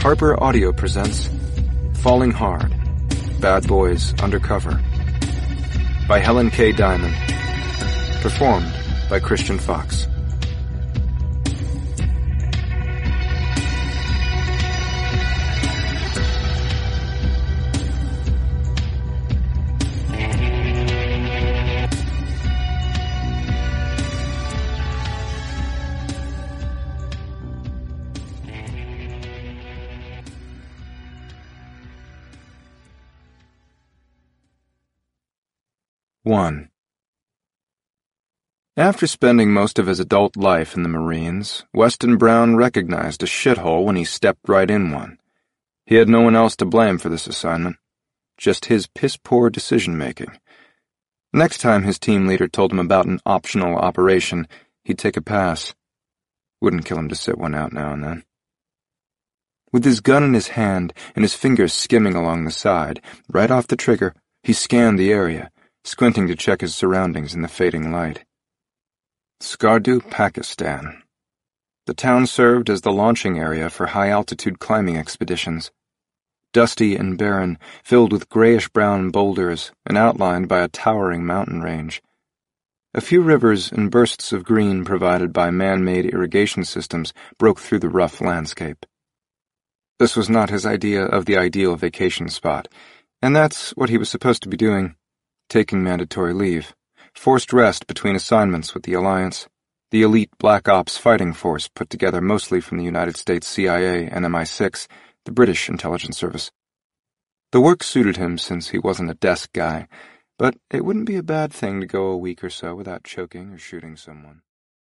Harper Audio presents Falling Hard, Bad Boys Undercover by Helen K. Diamond. Performed by Christian Fox. One. After spending most of his adult life in the Marines, Weston Brown recognized a shithole when he stepped right in one. He had no one else to blame for this assignment, just his piss-poor decision-making. Next time his team leader told him about an optional operation, he'd take a pass. Wouldn't kill him to sit one out now and then. With his gun in his hand and his fingers skimming along the side, right off the trigger, he scanned the area, squinting to check his surroundings in the fading light. Skardu, Pakistan. The town served as the launching area for high-altitude climbing expeditions. Dusty and barren, filled with grayish-brown boulders and outlined by a towering mountain range. A few rivers and bursts of green provided by man-made irrigation systems broke through the rough landscape. This was not his idea of the ideal vacation spot, and that's what he was supposed to be doing. Taking mandatory leave, forced rest between assignments with the Alliance, the elite Black Ops fighting force put together mostly from the United States CIA and MI6, the British intelligence service. The work suited him since he wasn't a desk guy, but it wouldn't be a bad thing to go a week or so without choking or shooting someone.